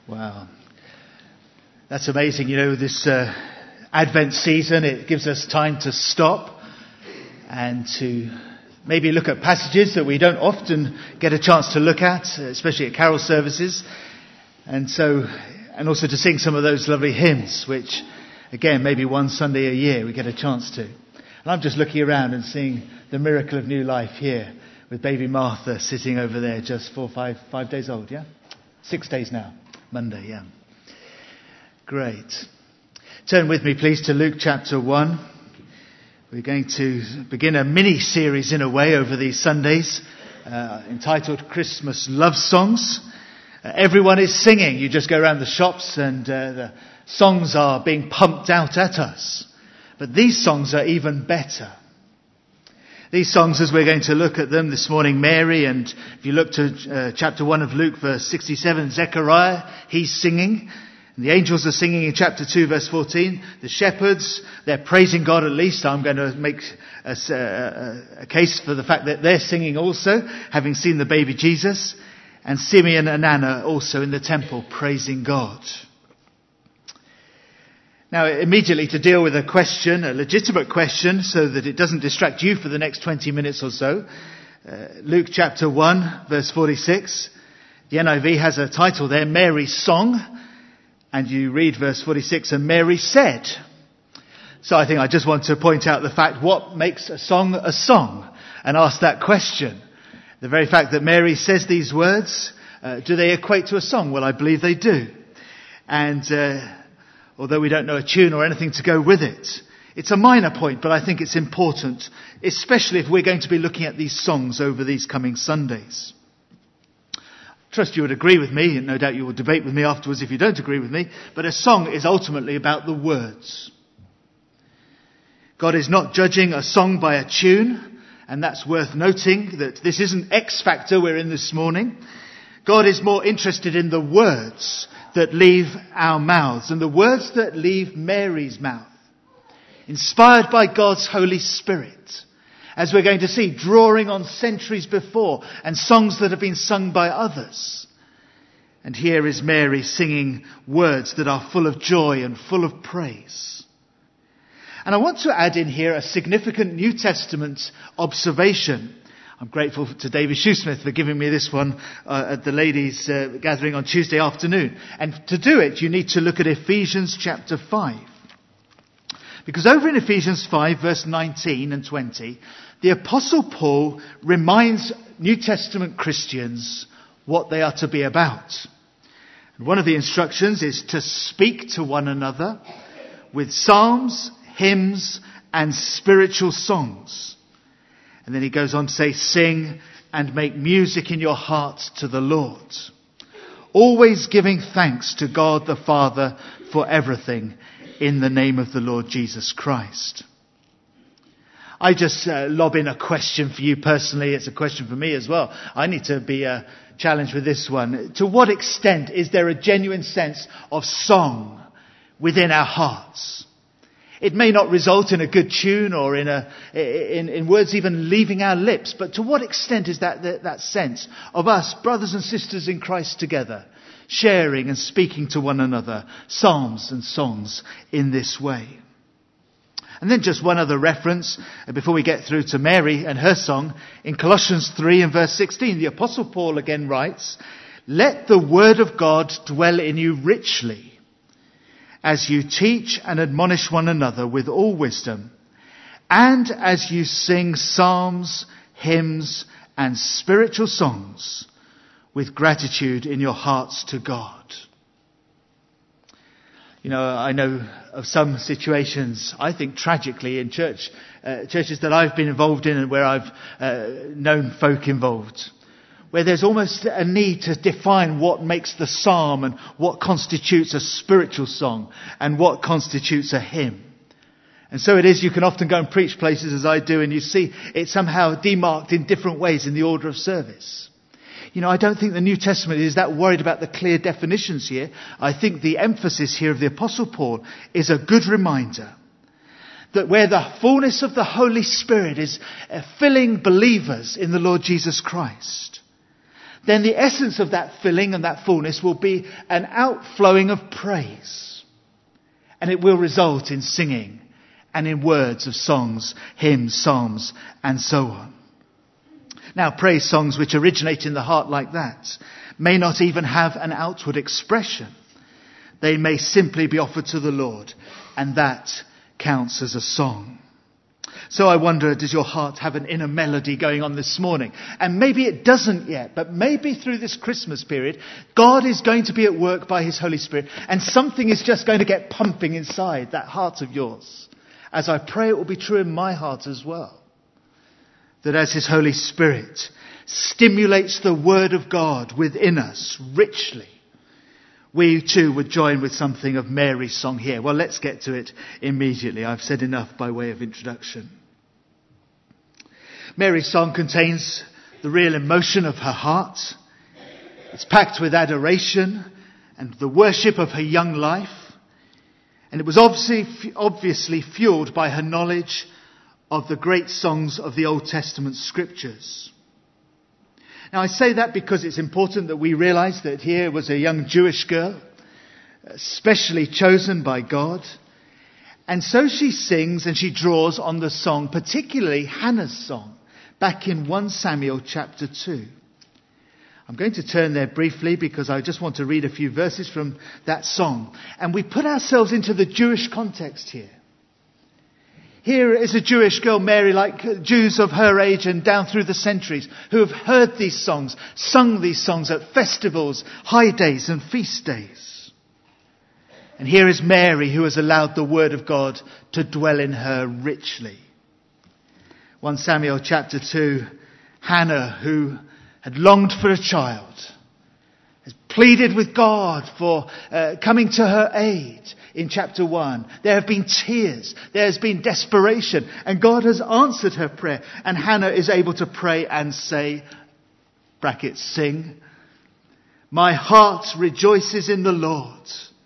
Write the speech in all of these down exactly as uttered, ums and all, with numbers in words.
Wow. That's amazing. You know, this uh, Advent season, it gives us time to stop and to maybe look at passages that we don't often get a chance to look at, especially at carol services. And so, and also to sing some of those lovely hymns, which, again, maybe one Sunday a year we get a chance to. And I'm just looking around and seeing the miracle of new life here with baby Martha sitting over there, just four, five, five days old, yeah? Six days now. Monday, yeah. Great. Turn with me, please, to Luke chapter one. We're going to begin a mini-series, in a way, over these Sundays, uh, entitled Christmas Love Songs. Uh, everyone is singing. You just go around the shops and uh, the songs are being pumped out at us. But these songs are even better. These songs, as we're going to look at them this morning, Mary, and if you look to uh, chapter one of Luke, verse sixty-seven, Zechariah, he's singing. And the angels are singing in chapter two, verse fourteen. The shepherds, they're praising God at least. I'm going to make a, a, a case for the fact that they're singing also, having seen the baby Jesus. And Simeon and Anna also in the temple praising God. Now, immediately to deal with a question, a legitimate question, so that it doesn't distract you for the next twenty minutes or so. Uh, Luke chapter one, verse forty-six. The N I V has a title there, Mary's Song. And you read verse forty-six, and Mary said. So I think I just want to point out the fact, what makes a song a song? And ask that question. The very fact that Mary says these words, uh, do they equate to a song? Well, I believe they do. And uh, although we don't know a tune or anything to go with it, it's a minor point, but I think it's important, especially if we're going to be looking at these songs over these coming Sundays. Trust you would agree with me, and no doubt you will debate with me afterwards if you don't agree with me, but a song is ultimately about the words. God is not judging a song by a tune, and that's worth noting, that this isn't X Factor we're in this morning. God is more interested in the words that leave our mouths, and the words that leave Mary's mouth, inspired by God's Holy Spirit. As we're going to see, drawing on centuries before and songs that have been sung by others. And here is Mary singing words that are full of joy and full of praise. And I want to add in here a significant New Testament observation. I'm grateful to David Shoesmith for giving me this one uh, at the ladies' uh, gathering on Tuesday afternoon. And to do it, you need to look at Ephesians chapter five. Because over in Ephesians five, verse nineteen and twenty, the Apostle Paul reminds New Testament Christians what they are to be about. And one of the instructions is to speak to one another with psalms, hymns, and spiritual songs. And then he goes on to say, sing and make music in your hearts to the Lord, always giving thanks to God the Father for everything, in the name of the Lord Jesus Christ. I just uh, lob in a question for you personally. It's a question for me as well. I need to be uh, challenged with this one. To what extent is there a genuine sense of song within our hearts? It may not result in a good tune or in, a, in, in words even leaving our lips, but to what extent is that, that, that sense of us, brothers and sisters in Christ together, sharing and speaking to one another, psalms and songs in this way? And then just one other reference before we get through to Mary and her song. In Colossians three and verse sixteen, the Apostle Paul again writes, let the word of God dwell in you richly, as you teach and admonish one another with all wisdom, and as you sing psalms, hymns, and spiritual songs, with gratitude in your hearts to God. You know, I know of some situations, I think tragically in church, uh, churches that I've been involved in and where I've uh, known folk involved, where there's almost a need to define what makes the psalm and what constitutes a spiritual song and what constitutes a hymn. And so it is, you can often go and preach places as I do, and you see it somehow demarked in different ways in the order of service. You know, I don't think the New Testament is that worried about the clear definitions here. I think the emphasis here of the Apostle Paul is a good reminder that where the fullness of the Holy Spirit is filling believers in the Lord Jesus Christ, then the essence of that filling and that fullness will be an outflowing of praise. And it will result in singing and in words of songs, hymns, psalms, and so on. Now, praise songs which originate in the heart like that may not even have an outward expression. They may simply be offered to the Lord, and that counts as a song. So I wonder, does your heart have an inner melody going on this morning? And maybe it doesn't yet, but maybe through this Christmas period, God is going to be at work by his Holy Spirit, and something is just going to get pumping inside that heart of yours. As I pray it will be true in my heart as well. That as his Holy Spirit stimulates the word of God within us richly, we too would join with something of Mary's song here. Well, let's get to it immediately. I've said enough by way of introduction. Mary's song contains the real emotion of her heart. It's packed with adoration and the worship of her young life. And it was obviously, obviously fueled by her knowledge of the great songs of the Old Testament scriptures. Now, I say that because it's important that we realize that here was a young Jewish girl, specially chosen by God. And so she sings and she draws on the song, particularly Hannah's song, back in First Samuel chapter two. I'm going to turn there briefly because I just want to read a few verses from that song. And we put ourselves into the Jewish context here. Here is a Jewish girl, Mary, like Jews of her age and down through the centuries, who have heard these songs, sung these songs at festivals, high days and feast days. And here is Mary, who has allowed the word of God to dwell in her richly. First Samuel chapter two, Hannah, who had longed for a child, has pleaded with God for uh, coming to her aid. In chapter one, there have been tears, there has been desperation, and God has answered her prayer. And Hannah is able to pray and say, brackets, sing, my heart rejoices in the Lord.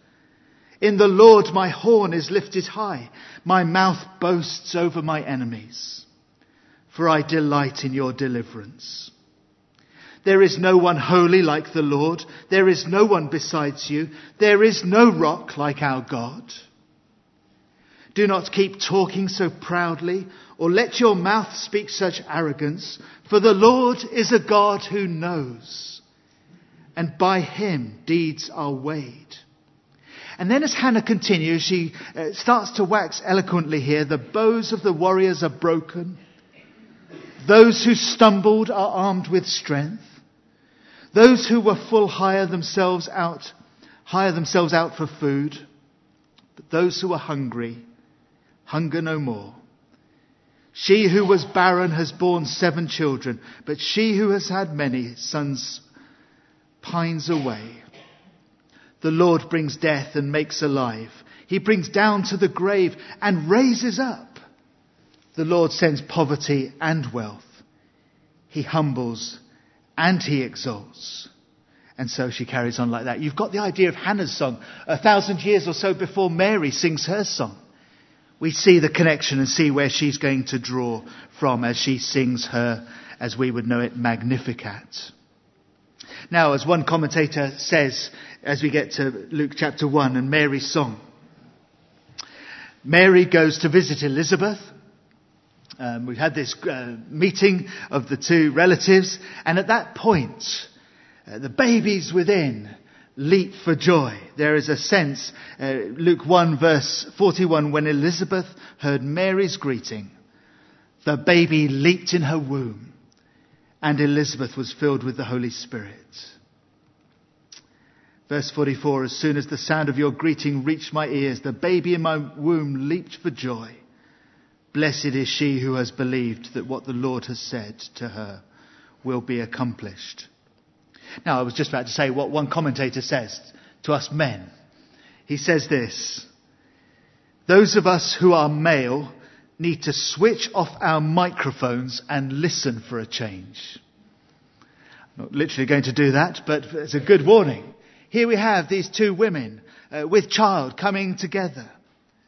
In the Lord my horn is lifted high. My mouth boasts over my enemies. For I delight in your deliverance. There is no one holy like the Lord. There is no one besides you. There is no rock like our God. Do not keep talking so proudly, or let your mouth speak such arrogance. For the Lord is a God who knows, and by him deeds are weighed. And then as Hannah continues, she uh, starts to wax eloquently here. The bows of the warriors are broken. Those who stumbled are armed with strength. Those who were full hire themselves out, hire themselves out for food. But those who are hungry, hunger no more. She who was barren has borne seven children, but she who has had many sons pines away. The Lord brings death and makes alive. He brings down to the grave and raises up. The Lord sends poverty and wealth. He humbles and he exalts. And so she carries on like that. You've got the idea of Hannah's song. A thousand years or so before Mary sings her song. We see the connection and see where she's going to draw from as she sings her, as we would know it, Magnificat. Now, as one commentator says, as we get to Luke chapter one and Mary's song, Mary goes to visit Elizabeth. Um, we've had this uh, meeting of the two relatives, and at that point, uh, the babies within leap for joy. There is a sense, uh, Luke one verse forty-one, when Elizabeth heard Mary's greeting, the baby leaped in her womb, and Elizabeth was filled with the Holy Spirit. Verse forty-four, as soon as the sound of your greeting reached my ears, the baby in my womb leaped for joy. Blessed is she who has believed that what the Lord has said to her will be accomplished. Now, I was just about to say what one commentator says to us men. He says this: those of us who are male need to switch off our microphones and listen for a change. I'm not literally going to do that, but it's a good warning. Here we have these two women uh, with child coming together.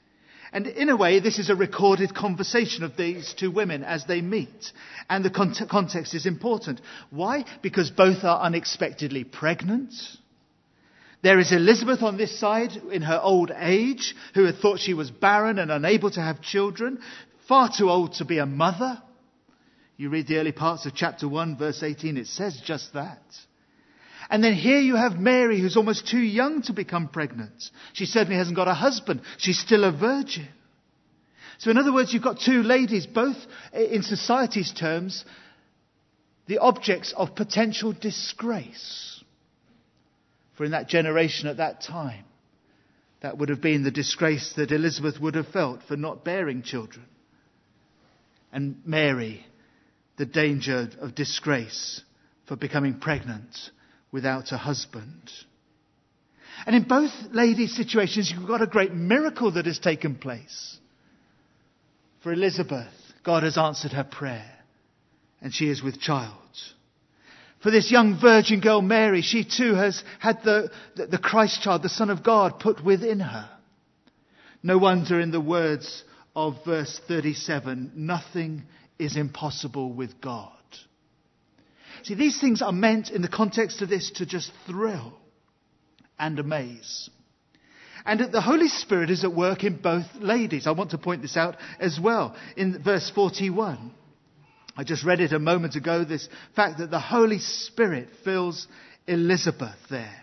And in a way, this is a recorded conversation of these two women as they meet. And the cont- context is important. Why? Because both are unexpectedly pregnant. There is Elizabeth on this side in her old age, who had thought she was barren and unable to have children, far too old to be a mother. You read the early parts of chapter one, verse eighteen, it says just that. And then here you have Mary, who's almost too young to become pregnant. She certainly hasn't got a husband. She's still a virgin. So in other words, you've got two ladies, both in society's terms, the objects of potential disgrace. For in that generation at that time, that would have been the disgrace that Elizabeth would have felt for not bearing children. And Mary, the danger of disgrace for becoming pregnant without a husband. And in both ladies' situations, you've got a great miracle that has taken place. For Elizabeth, God has answered her prayer, and she is with child. For this young virgin girl, Mary, she too has had the, the, the Christ child, the Son of God, put within her. No wonder in the words of verse thirty-seven, nothing is impossible with God. See, these things are meant in the context of this to just thrill and amaze. And the Holy Spirit is at work in both ladies. I want to point this out as well. In verse forty-one, I just read it a moment ago, this fact that the Holy Spirit fills Elizabeth there.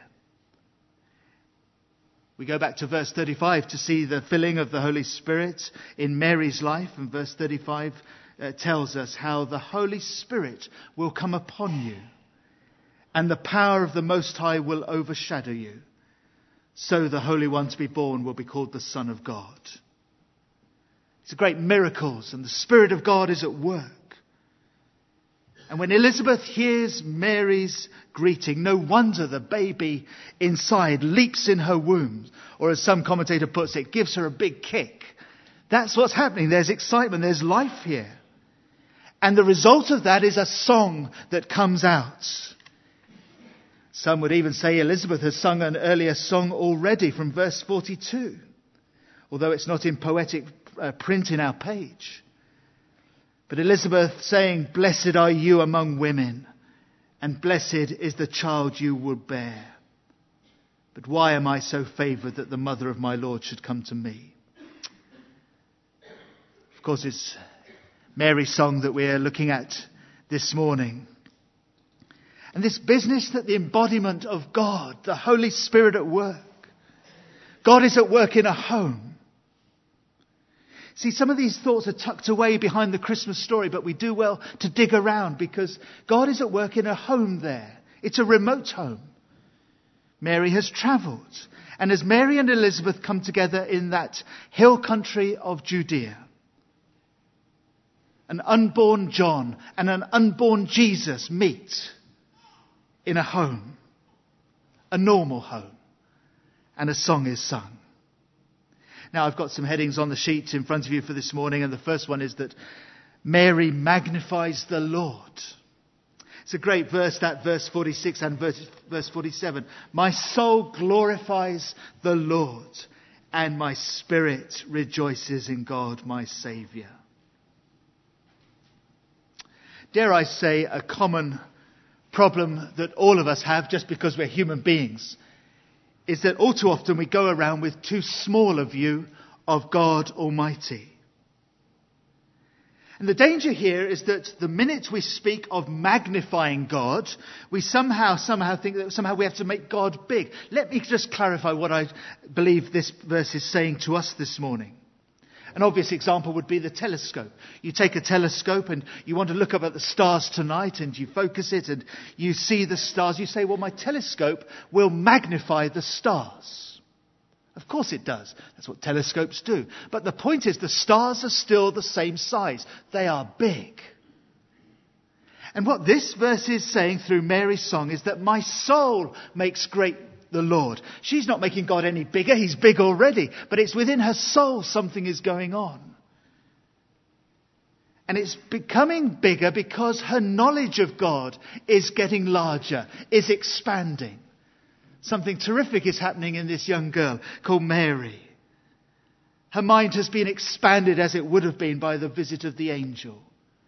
We go back to verse thirty-five to see the filling of the Holy Spirit in Mary's life. And verse thirty-five uh, tells us how the Holy Spirit will come upon you, and the power of the Most High will overshadow you. So the Holy One to be born will be called the Son of God. It's a great miracles, and the Spirit of God is at work. And when Elizabeth hears Mary's greeting, no wonder the baby inside leaps in her womb. Or as some commentator puts it, gives her a big kick. That's what's happening. There's excitement. There's life here. And the result of that is a song that comes out. Some would even say Elizabeth has sung an earlier song already from verse forty-two. Although it's not in poetic uh, print in our page. But Elizabeth saying, "Blessed are you among women, and blessed is the child you will bear. But why am I so favoured that the mother of my Lord should come to me?" Of course, it's Mary's song that we're looking at this morning. And this business that the embodiment of God, the Holy Spirit at work. God is at work in a home. See, some of these thoughts are tucked away behind the Christmas story, but we do well to dig around because God is at work in a home there. It's a remote home. Mary has travelled. And as Mary and Elizabeth come together in that hill country of Judea, an unborn John and an unborn Jesus meet in a home, a normal home, and a song is sung. Now, I've got some headings on the sheet in front of you for this morning, and the first one is that Mary magnifies the Lord. It's a great verse, that verse forty-six and verse, verse forty-seven. My soul glorifies the Lord, and my spirit rejoices in God, my Saviour. Dare I say, a common problem that all of us have, just because we're human beings, is that all too often we go around with too small a view of God Almighty. And the danger here is that the minute we speak of magnifying God, we somehow, somehow think that somehow we have to make God big. Let me just clarify what I believe this verse is saying to us this morning. An obvious example would be the telescope. You take a telescope and you want to look up at the stars tonight and you focus it and you see the stars. You say, well, my telescope will magnify the stars. Of course it does. That's what telescopes do. But the point is the stars are still the same size. They are big. And what this verse is saying through Mary's song is that my soul makes great the Lord. She's not making God any bigger. He's big already. But it's within her soul something is going on. And it's becoming bigger because her knowledge of God is getting larger, is expanding. Something terrific is happening in this young girl called Mary. Her mind has been expanded as it would have been by the visit of the angel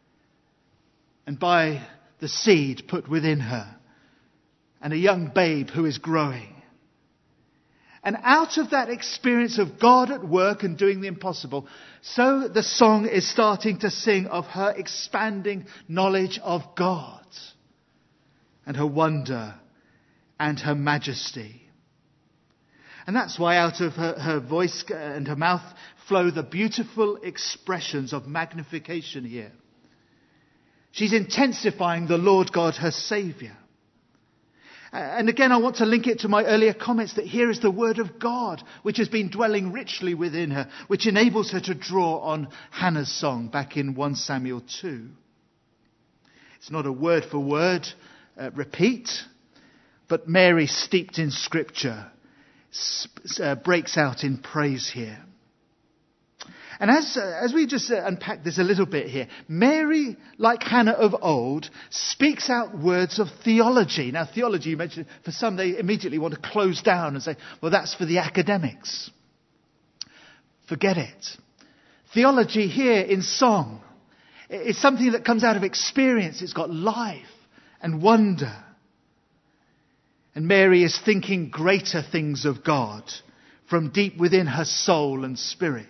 and by the seed put within her and a young babe who is growing. And out of that experience of God at work and doing the impossible, so the song is starting to sing of her expanding knowledge of God and her wonder and her majesty. And that's why out of her, her voice and her mouth flow the beautiful expressions of magnification here. She's intensifying the Lord God, her Saviour. And again, I want to link it to my earlier comments that here is the word of God, which has been dwelling richly within her, which enables her to draw on Hannah's song back in First Samuel two. It's not a word for word uh, repeat, but Mary, steeped in Scripture, uh, breaks out in praise here. And as uh, as we just uh, unpack this a little bit here, Mary, like Hannah of old, speaks out words of theology. Now, theology, you mentioned, for some, they immediately want to close down and say, well, that's for the academics. Forget it. Theology here in song is something that comes out of experience. It's got life and wonder. And Mary is thinking greater things of God from deep within her soul and spirit.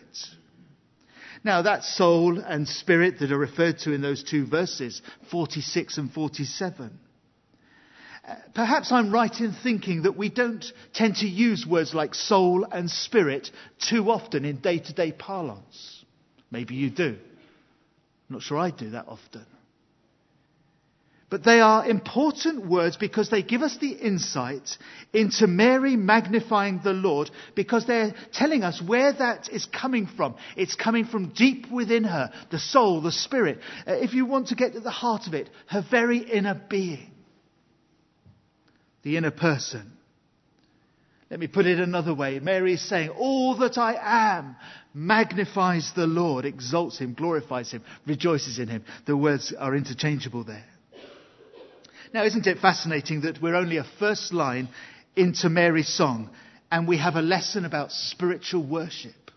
Now, that soul and spirit that are referred to in those two verses, forty-six and forty-seven. Uh, perhaps I'm right in thinking that we don't tend to use words like soul and spirit too often in day-to-day parlance. Maybe you do. I'm not sure I do that often. But they are important words because they give us the insight into Mary magnifying the Lord, because they're telling us where that is coming from. It's coming from deep within her, the soul, the spirit. Uh, if you want to get to the heart of it, her very inner being. The inner person. Let me put it another way. Mary is saying, all that I am magnifies the Lord, exalts him, glorifies him, rejoices in him. The words are interchangeable there. Now, isn't it fascinating that we're only a first line into Mary's song and we have a lesson about spiritual worship?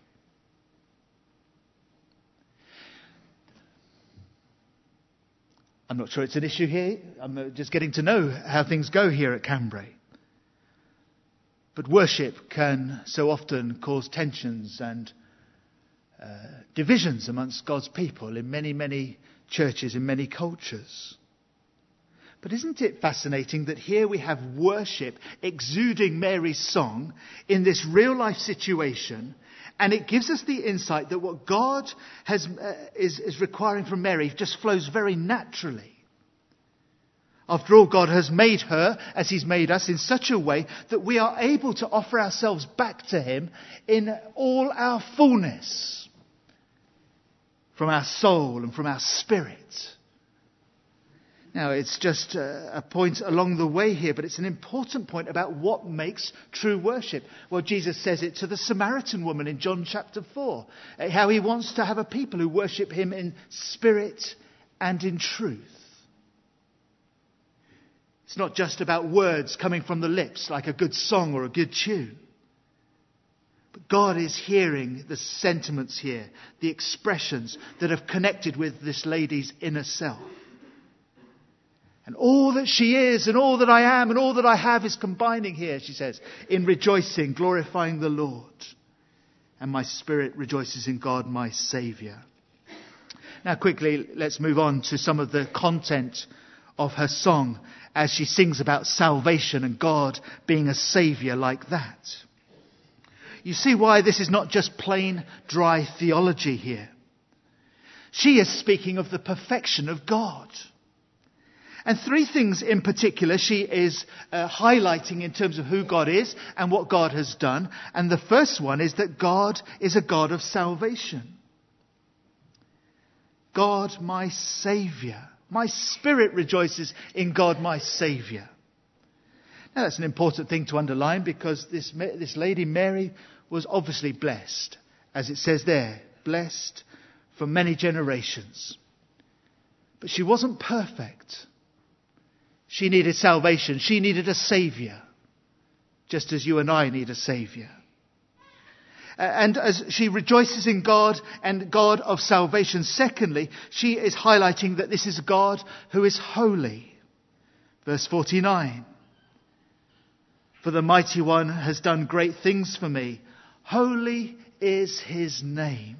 I'm not sure it's an issue here. I'm just getting to know how things go here at Cambrai. But worship can so often cause tensions and uh, divisions amongst God's people in many, many churches, in many cultures. But isn't it fascinating that here we have worship exuding Mary's song in this real life situation, and it gives us the insight that what God has uh, is, is requiring from Mary just flows very naturally. After all, God has made her, as he's made us, in such a way that we are able to offer ourselves back to him in all our fullness, from our soul and from our spirit. Now, it's just a, a point along the way here, but it's an important point about what makes true worship. Well, Jesus says it to the Samaritan woman in John chapter four, how he wants to have a people who worship him in spirit and in truth. It's not just about words coming from the lips like a good song or a good tune. But God is hearing the sentiments here, the expressions that have connected with this lady's inner self. And all that she is and all that I am and all that I have is combining here, she says, in rejoicing, glorifying the Lord. And my spirit rejoices in God, my Saviour. Now quickly, let's move on to some of the content of her song as she sings about salvation and God being a Saviour like that. You see why this is not just plain dry theology here. She is speaking of the perfection of God. And three things in particular she is uh, highlighting in terms of who God is and what God has done. And the first one is that God is a God of salvation. God, my Saviour. My spirit rejoices in God, my Saviour. Now that's an important thing to underline, because this, this lady Mary was obviously blessed. As it says there, blessed for many generations. But she wasn't perfect. She needed salvation. She needed a Saviour. Just as you and I need a Saviour. And as she rejoices in God and God of salvation, secondly, she is highlighting that this is a God who is holy. Verse forty-nine. For the Mighty One has done great things for me. Holy is his name.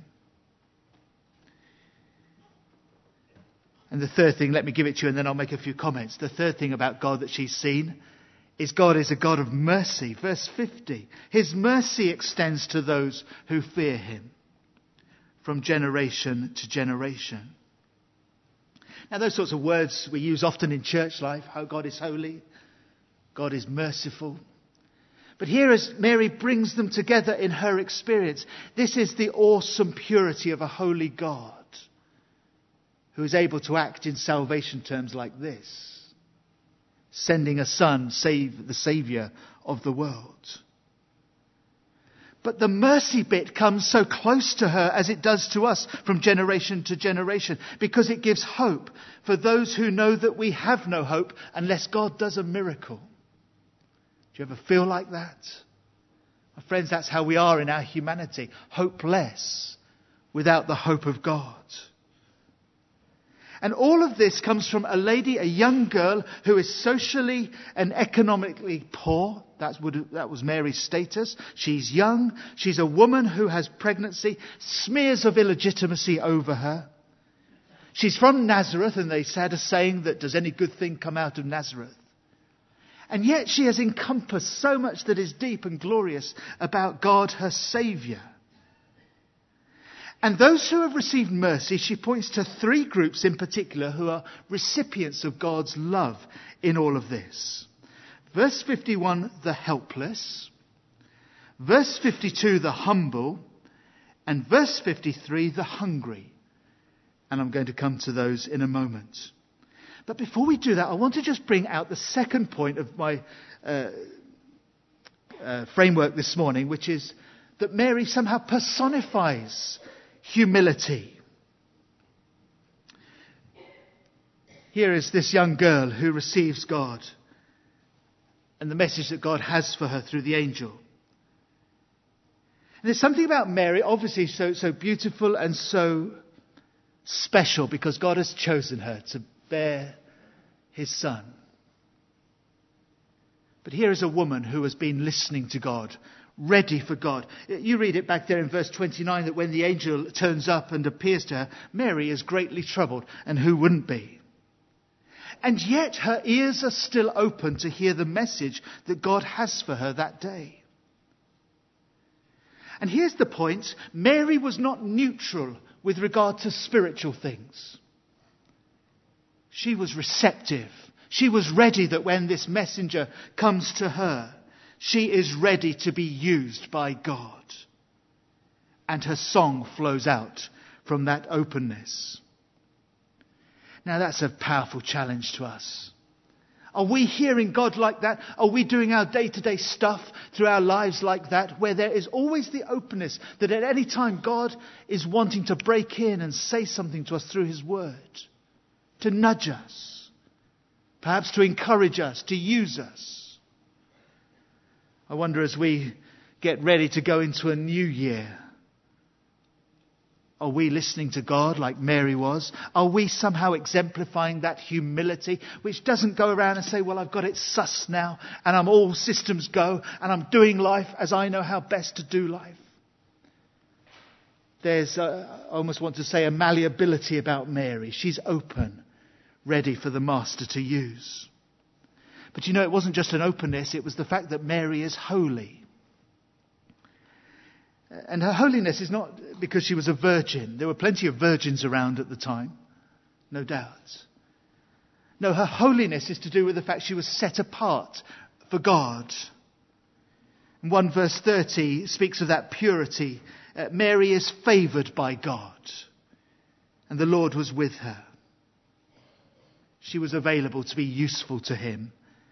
And the third thing, let me give it to you and then I'll make a few comments. The third thing about God that she's seen is God is a God of mercy. Verse fifty. His mercy extends to those who fear him from generation to generation. Now those sorts of words we use often in church life. How God is holy. God is merciful. But here as Mary brings them together in her experience, this is the awesome purity of a holy God who is able to act in salvation terms like this. Sending a son, save the Saviour of the world. But the mercy bit comes so close to her as it does to us from generation to generation, because it gives hope for those who know that we have no hope unless God does a miracle. Do you ever feel like that? My friends, that's how we are in our humanity. Hopeless without the hope of God. And all of this comes from a lady, a young girl who is socially and economically poor. That's what, that was Mary's status. She's young. She's a woman who has pregnancy, smears of illegitimacy over her. She's from Nazareth, and they had a saying that does any good thing come out of Nazareth? And yet she has encompassed so much that is deep and glorious about God, her Saviour. And those who have received mercy, she points to three groups in particular who are recipients of God's love in all of this. Verse fifty-one, the helpless. Verse fifty-two, the humble. And verse fifty-three, the hungry. And I'm going to come to those in a moment. But before we do that, I want to just bring out the second point of my uh, uh, framework this morning, which is that Mary somehow personifies humility. Here is this young girl who receives God and the message that God has for her through the angel. And there's something about Mary, obviously so, so beautiful and so special, because God has chosen her to bear his son. But here is a woman who has been listening to God, ready for God. You read it back there in verse twenty-nine that when the angel turns up and appears to her, Mary is greatly troubled, and who wouldn't be? And yet her ears are still open to hear the message that God has for her that day. And here's the point. Mary was not neutral with regard to spiritual things. She was receptive. She was ready that when this messenger comes to her, she is ready to be used by God. And her song flows out from that openness. Now that's a powerful challenge to us. Are we hearing God like that? Are we doing our day-to-day stuff through our lives like that, where there is always the openness that at any time God is wanting to break in and say something to us through his word, to nudge us, perhaps to encourage us, to use us? I wonder, as we get ready to go into a new year, are we listening to God like Mary was? Are we somehow exemplifying that humility, which doesn't go around and say, well, I've got it sussed now, and I'm all systems go, and I'm doing life as I know how best to do life? There's, uh, I almost want to say, a malleability about Mary. She's open, ready for the Master to use. But you know, it wasn't just an openness, it was the fact that Mary is holy. And her holiness is not because she was a virgin. There were plenty of virgins around at the time, no doubt. No, her holiness is to do with the fact she was set apart for God. And one verse thirty speaks of that purity. Uh, Mary is favoured by God, and the Lord was with her. She was available to be useful to him.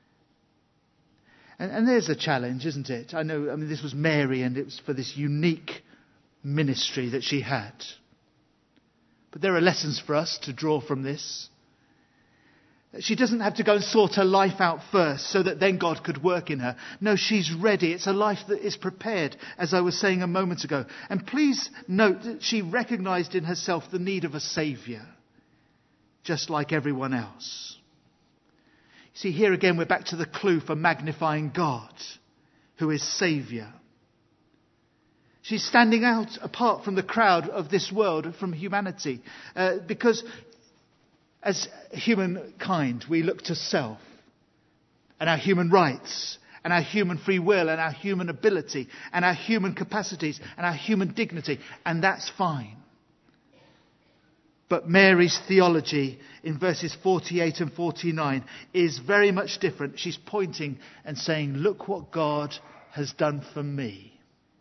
And, and there's a challenge, isn't it? I know, I mean, this was Mary, and it was for this unique ministry that she had. But there are lessons for us to draw from this. She doesn't have to go and sort her life out first so that then God could work in her. No, she's ready. It's a life that is prepared, as I was saying a moment ago. And please note that she recognized in herself the need of a saviour, just like everyone else. See, here again, we're back to the clue for magnifying God, who is saviour. She's standing out apart from the crowd of this world, from humanity, uh, because as humankind, we look to self and our human rights and our human free will and our human ability and our human capacities and our human dignity, and that's fine. But Mary's theology in verses forty-eight and forty-nine is very much different. She's pointing and saying, look what God has done for me.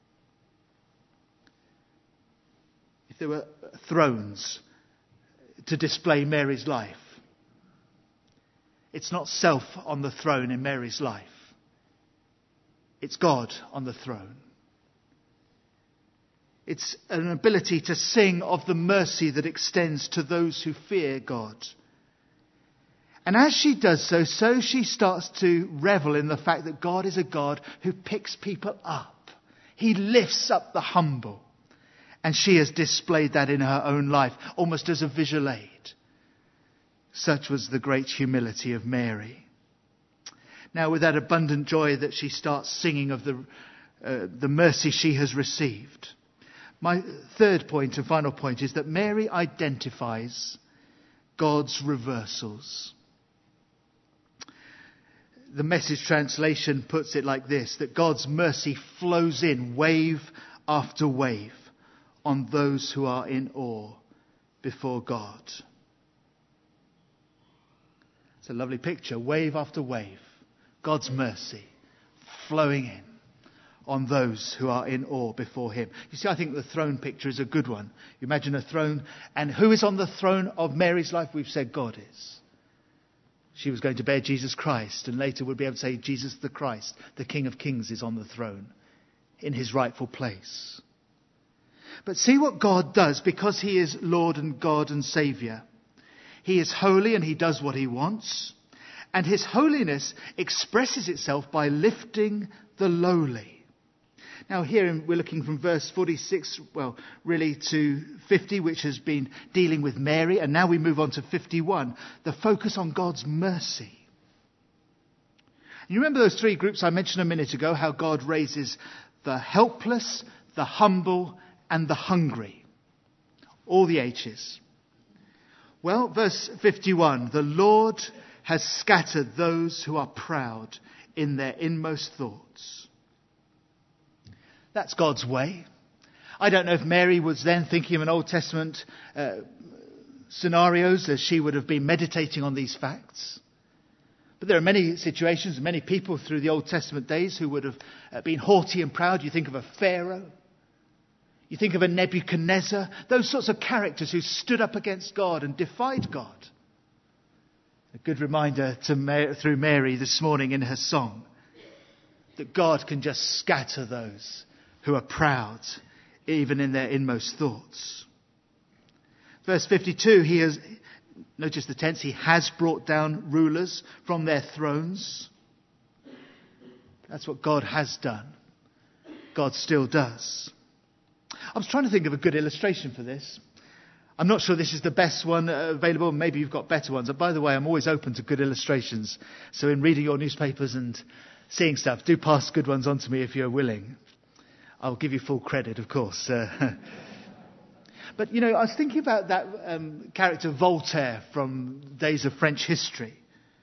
If there were thrones to display Mary's life, it's not self on the throne in Mary's life. It's God on the throne. It's an ability to sing of the mercy that extends to those who fear God. And as she does so, so she starts to revel in the fact that God is a God who picks people up. He lifts up the humble. And she has displayed that in her own life, almost as a visual aid. Such was the great humility of Mary. Now, with that abundant joy that she starts singing of the, uh, the mercy she has received. My third point and final point is that Mary identifies God's reversals. The Message translation puts it like this, that God's mercy flows in wave after wave on those who are in awe before God. It's a lovely picture, wave after wave. God's mercy flowing in on those who are in awe before him. You see, I think the throne picture is a good one. You imagine a throne, and who is on the throne of Mary's life? We've said God is. She was going to bear Jesus Christ, and later we'll be able to say Jesus the Christ, the King of Kings, is on the throne in his rightful place. But see what God does, because he is Lord and God and Saviour. He is holy and he does what he wants. And his holiness expresses itself by lifting the lowly. Now here we're looking from verse forty-six, well, really to fifty, which has been dealing with Mary. And now we move on to fifty-one, the focus on God's mercy. And you remember those three groups I mentioned a minute ago, how God raises the helpless, the humble, and the hungry. All the H's. Well, verse fifty-one, the Lord has scattered those who are proud in their inmost thoughts. That's God's way. I don't know if Mary was then thinking of an Old Testament uh, scenarios as she would have been meditating on these facts. But there are many situations, many people through the Old Testament days who would have uh, been haughty and proud. You think of a Pharaoh. You think of a Nebuchadnezzar, those sorts of characters who stood up against God and defied God. A good reminder to Mary, through Mary this morning in her song, that God can just scatter those who are proud, even in their inmost thoughts. Verse fifty-two, he has, notice the tense, he has brought down rulers from their thrones. That's what God has done. God still does. I was trying to think of a good illustration for this. I'm not sure this is the best one available. Maybe you've got better ones. And by the way, I'm always open to good illustrations. So in reading your newspapers and seeing stuff, do pass good ones on to me if you're willing. I'll give you full credit, of course. Uh, but, you know, I was thinking about that um, character Voltaire from days of French history.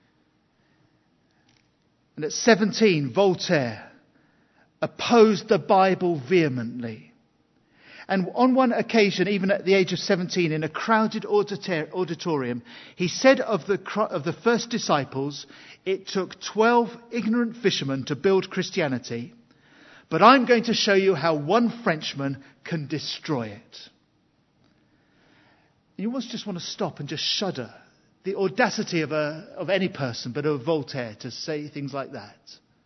And at seventeen, Voltaire opposed the Bible vehemently. And on one occasion, even at the age of seventeen, in a crowded auditorium, he said of the, of the first disciples, it took twelve ignorant fishermen to build Christianity, but I'm going to show you how one Frenchman can destroy it. You almost just want to stop and just shudder. The audacity of, a, of any person, but of Voltaire, to say things like that.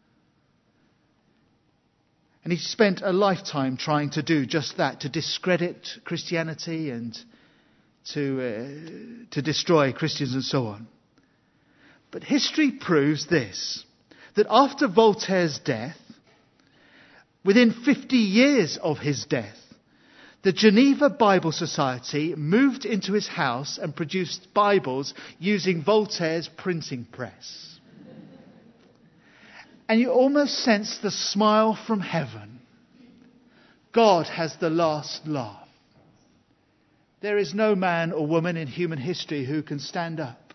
And he spent a lifetime trying to do just that, to discredit Christianity and to uh, to destroy Christians and so on. But history proves this, that after Voltaire's death, within fifty years of his death, the Geneva Bible Society moved into his house and produced Bibles using Voltaire's printing press. And you almost sense the smile from heaven. God has the last laugh. There is no man or woman in human history who can stand up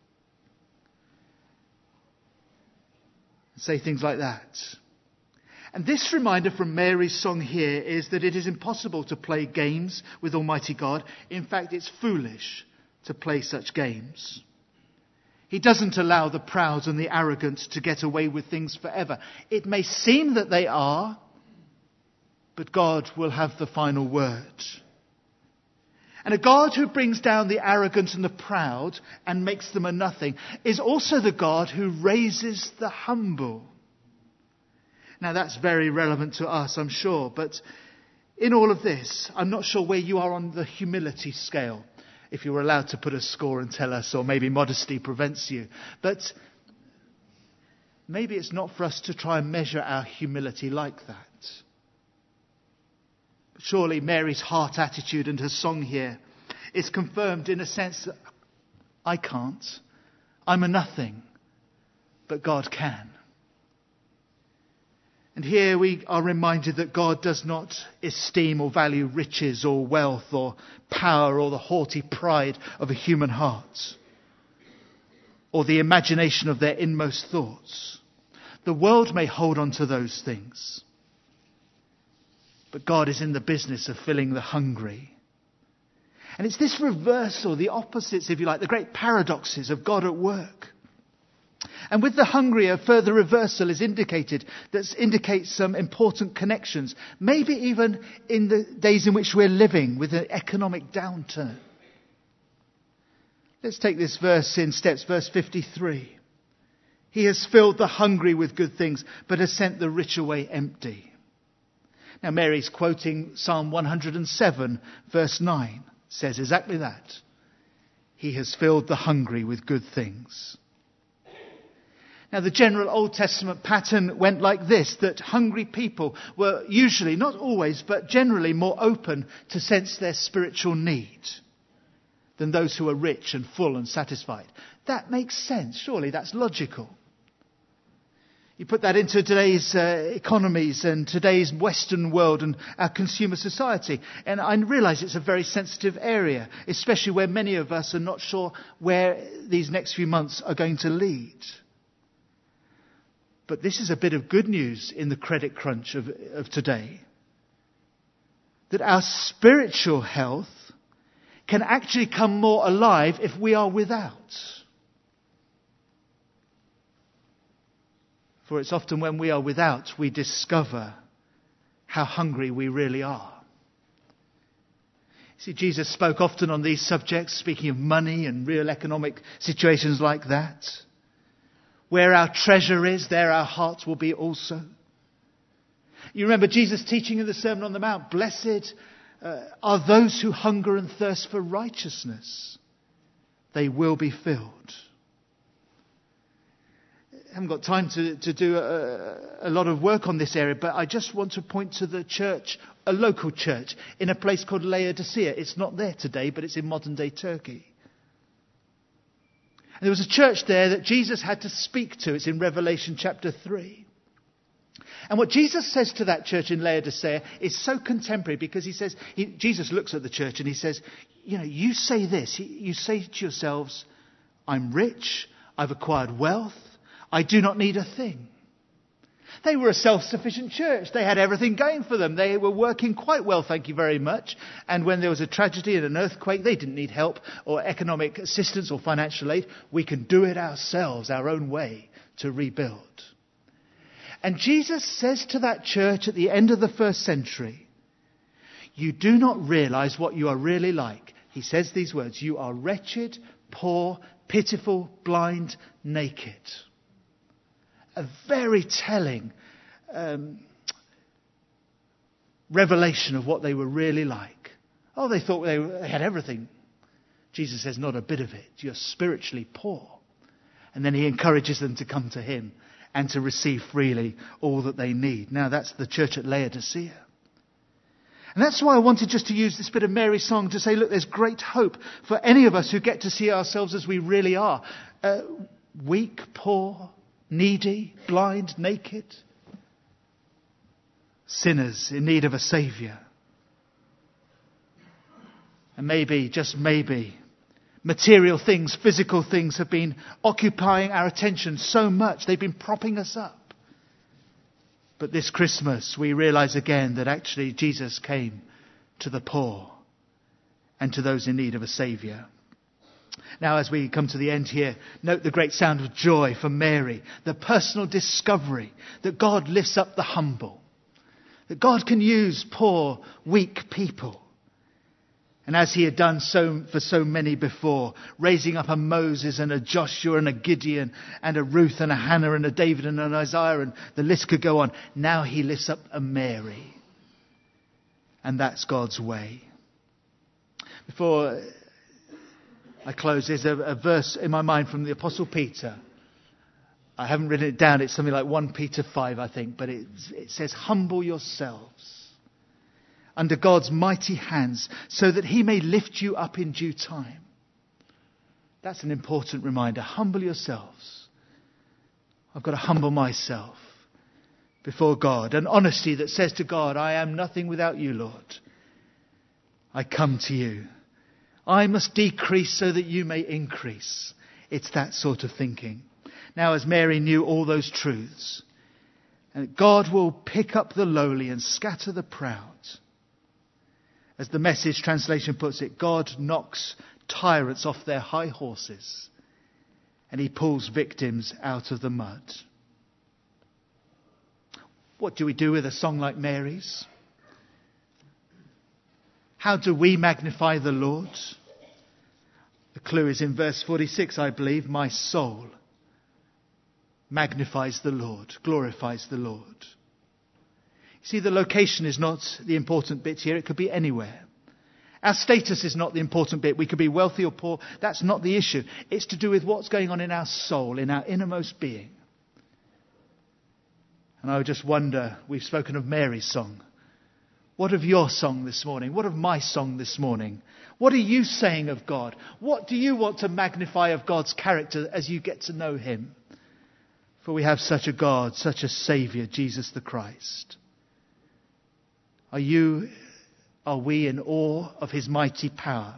and say things like that. And this reminder from Mary's song here is that it is impossible to play games with Almighty God. In fact, it's foolish to play such games. He doesn't allow the proud and the arrogant to get away with things forever. It may seem that they are, but God will have the final word. And a God who brings down the arrogant and the proud and makes them a nothing is also the God who raises the humble. Now that's very relevant to us, I'm sure. But in all of this, I'm not sure where you are on the humility scale. If you were allowed to put a score and tell us, or maybe modesty prevents you. But maybe it's not for us to try and measure our humility like that. Surely Mary's heart attitude and her song here is confirmed in a sense that I can't. I'm a nothing, but God can. And here we are reminded that God does not esteem or value riches or wealth or power or the haughty pride of a human heart or the imagination of their inmost thoughts. The world may hold on to those things, but God is in the business of filling the hungry. And it's this reversal, the opposites, if you like, the great paradoxes of God at work. And with the hungry, a further reversal is indicated that indicates some important connections, maybe even in the days in which we're living with an economic downturn. Let's take this verse in steps, verse fifty-three. He has filled the hungry with good things, but has sent the rich away empty. Now Mary's quoting Psalm one hundred seven, verse nine, says exactly that. He has filled the hungry with good things. Now, the general Old Testament pattern went like this, that hungry people were usually, not always, but generally more open to sense their spiritual need than those who are rich and full and satisfied. That makes sense. Surely that's logical. You put that into today's uh, economies and today's Western world and our consumer society. And I realise it's a very sensitive area, especially where many of us are not sure where these next few months are going to lead. But this is a bit of good news in the credit crunch of, of today. That our spiritual health can actually come more alive if we are without. For it's often when we are without we discover how hungry we really are. See, Jesus spoke often on these subjects, speaking of money and real economic situations like that. Where our treasure is, there our hearts will be also. You remember Jesus teaching in the Sermon on the Mount, blessed uh, are those who hunger and thirst for righteousness. They will be filled. I haven't got time to, to do a, a lot of work on this area, but I just want to point to the church, a local church, in a place called Laodicea. It's not there today, but it's in modern day Turkey. And there was a church there that Jesus had to speak to. It's in Revelation chapter three. And what Jesus says to that church in Laodicea is so contemporary, because he says, he, Jesus looks at the church and he says, you know, you say this, you say to yourselves, I'm rich, I've acquired wealth, I do not need a thing. They were a self-sufficient church. They had everything going for them. They were working quite well, thank you very much. And when there was a tragedy and an earthquake, they didn't need help or economic assistance or financial aid. We can do it ourselves, our own way, to rebuild. And Jesus says to that church at the end of the first century, you do not realize what you are really like. He says these words, you are wretched, poor, pitiful, blind, naked. A very telling um, revelation of what they were really like. Oh, they thought they, were, they had everything. Jesus says, not a bit of it. You're spiritually poor. And then he encourages them to come to him and to receive freely all that they need. Now that's the church at Laodicea. And that's why I wanted just to use this bit of Mary's song to say, look, there's great hope for any of us who get to see ourselves as we really are. Uh, weak, poor, needy, blind, naked. Sinners in need of a saviour. And maybe, just maybe, material things, physical things have been occupying our attention so much. They've been propping us up. But this Christmas we realise again that actually Jesus came to the poor and to those in need of a saviour. Now as we come to the end here, note the great sound of joy for Mary. The personal discovery that God lifts up the humble. That God can use poor, weak people. And as he had done so for so many before, raising up a Moses and a Joshua and a Gideon and a Ruth and a Hannah and a David and an Isaiah, and the list could go on. Now he lifts up a Mary. And that's God's way. Before I close, there's a, a verse in my mind from the Apostle Peter. I haven't written it down. It's something like First Peter five, I think. But it, it says, humble yourselves under God's mighty hands, so that he may lift you up in due time. That's an important reminder. Humble yourselves. I've got to humble myself before God. An honesty that says to God, I am nothing without you, Lord. I come to you. I must decrease so that you may increase. It's that sort of thinking. Now, as Mary knew all those truths, and God will pick up the lowly and scatter the proud. As the Message translation puts it, God knocks tyrants off their high horses and he pulls victims out of the mud. What do we do with a song like Mary's? How do we magnify the Lord? The clue is in verse forty-six, I believe. My soul magnifies the Lord, glorifies the Lord. See, the location is not the important bit here. It could be anywhere. Our status is not the important bit. We could be wealthy or poor. That's not the issue. It's to do with what's going on in our soul, in our innermost being. And I would just wonder, we've spoken of Mary's song. What of your song this morning? What of my song this morning? What are you saying of God? What do you want to magnify of God's character as you get to know him? For we have such a God, such a Saviour, Jesus the Christ. Are you, are we in awe of his mighty power?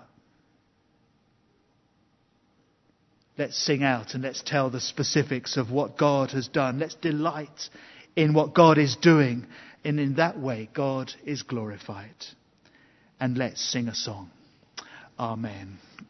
Let's sing out and let's tell the specifics of what God has done. Let's delight in what God is doing. And in that way, God is glorified. And let's sing a song. Amen.